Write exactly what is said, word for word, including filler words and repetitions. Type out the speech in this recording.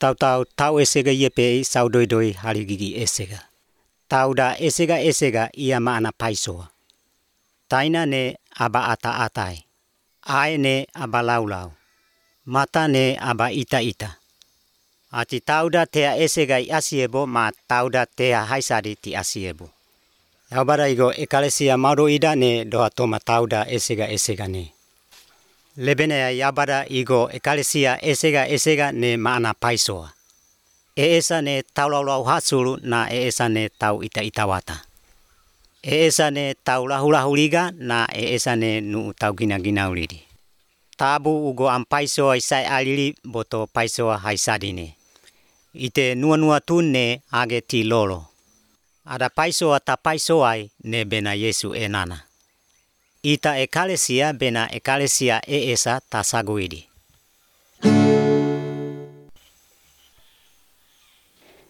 tau tau tau esega iepe sau doi doi haligigi esega. Tau da esega esega ia maana paisoa. Taina ne aba ata atai. Ae ne aba laulau. Mata ne aba ita ita. Ati tauda tea esega i asiebo ma tauda tea haisadi ti asiebo. Yaubara igo ekalesia mauro ida ne doa toma tauda esega esega ne. Lebene ya yabada igo ekalesia esega esega ne maana paisoa. E esa ne tau laulau hasulu na e esa ne tau ita itawata. E esa ne tau lahu liga na e esa ne nu tau gina gina ulidi. Tabu ugo am paisoa isai alili boto paisoa haisadine. Ite nua nua tunne age ti lolo. Ada paisoa ta paisoai ne bena Yesu enana. Ita ekalesia bena ekalesia e esa ta saguidi.